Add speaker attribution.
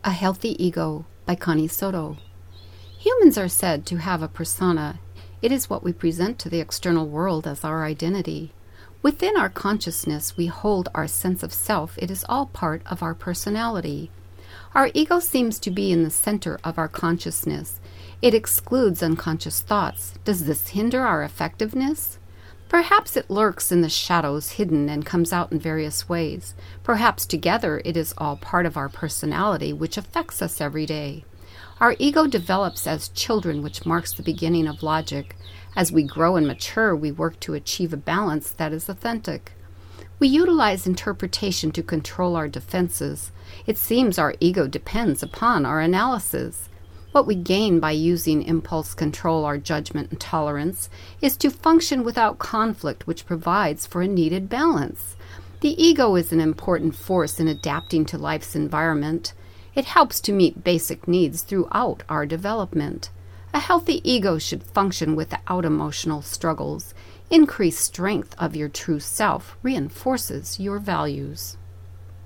Speaker 1: A Healthy Ego by Connie Soto. Humans are said to have a persona. It is what we present to the external world as our identity. Within our consciousness, we hold our sense of self. It is all part of our personality. Our ego seems to be in the center of our consciousness. It excludes unconscious thoughts. Does this hinder our effectiveness? Perhaps it lurks in the shadows, hidden, and comes out in various ways. Perhaps together it is all part of our personality, which affects us every day. Our ego develops as children, which marks the beginning of logic. As we grow and mature, we work to achieve a balance that is authentic. We utilize interpretation to control our defenses. It seems our ego depends upon our analysis. What we gain by using impulse control, our judgment and tolerance, is to function without conflict, which provides for a needed balance. The ego is an important force in adapting to life's environment. It helps to meet basic needs throughout our development. A healthy ego should function without emotional struggles. Increased strength of your true self reinforces your values.